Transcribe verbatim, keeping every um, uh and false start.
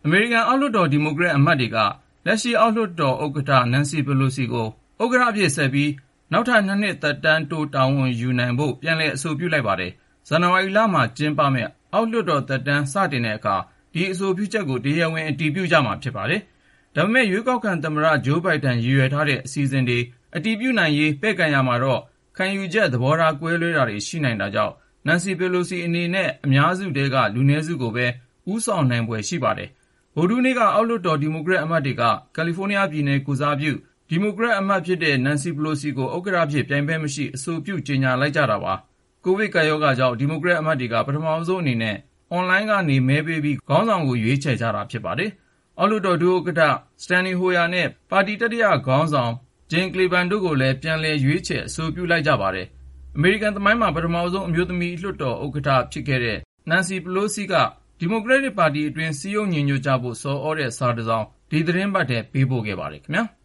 မေရိကန်အောက်လွှတ်တော်ဒီမိုကရက်အမတ်တွေကလက်ရှိအောက်လွှတ်တော်ဥက္ကဋ္ဌနန်စီပလိုစီကိုဥက္ကဋ္ဌအဖြစ်ဆက်ပြီးနောက်ထပ်နှစ်နှစ်သက်တမ်းတိုးတာဝန်ယူနိုင်ဖို့ပြန်လည်အဆိုပြုလိုက်ပါတယ်။ဇန်နဝါရီလမှာကျင်းပမယ့်အောက်လွှတ်တော်သက်တမ်းစတင်တဲ့အခါဒီအဆိုပြုချက်ကိုတရားဝင်အတည်ပြုကြမှာဖြစ်ပါတယ်။ဒါပေမဲ့ရွေးကောက်ခံသမ္မတဂျိုးဘိုင်ဒန်ရည်ရွယ်ထားတဲ့အစီအစဉ်တွေအတည်ပြုနိုင်ရေးပဲ့ကန်ရမှာတော့ခံယူချက်သဘောထားကွဲလွဲတာတွေရှိနိုင်တာကြောင့်နန်စီပလိုစီအနေနဲ့အများစုတဲကလူနည်းစုကိုပဲဦးဆောင်နိုင်ပွဲရှိပါတယ်။ဗုဒ္ဓဟူးနေ့ကအောက်လွှတ်တော်ဒီမိုကရက်အမတ်တွေကကယ်လီဖိုးနီးယားပြည်နယ်ကိုစားပြုဒီမိုကရက်အမတ်ဖြစ်တဲ့နန်စီပလိုစီကိုဥက္ကဋ္ဌဖြစ်ပြိုင်ဘက်မရှိအဆိုပြုကြေညာလိုက်ကြတာပါ။ကိုဗစ်ကပ်ရောဂါကြောင့်ဒီမိုကရက်အမတ်တွေကပထမဆုံးအနေနဲ့အွန်လိုင်းကနေမဲပေးပြီးခေါင်းဆောင်ကိုရွေးချယ်ကြတာဖြစ်ပါတယ်။အောက်လွှတ်တော်ဒုဥက္ကဋ္ဌစတန်နီဟိုယာနဲ့ပါတီတတိယခေါင်းဆောင်ဂျိန်ကလီဗန်တို့ကိုလည်းပြန်လည်ရွေးချယ်အဆိုပြုလိုက်ကြပါတယ်။အမေရိကန်သမိုင်းမှာပထမဆုံးအမျိုးသမီးလွှတ်တော်ဥက္ကဋ္ဌဖြစ်ခဲ့တဲ့နန်စီပလိုစီကဒီမိုကရက်တစ်ပါတီအတွင်းစည်းရုံးညီညွတ်ကြဖို့ဆော်ဩတဲ့စာတစ်စောင်ဒီသတင်းပတ်ထဲပေးပို့ခဲ့ပါတယ်ခင်ဗျာ။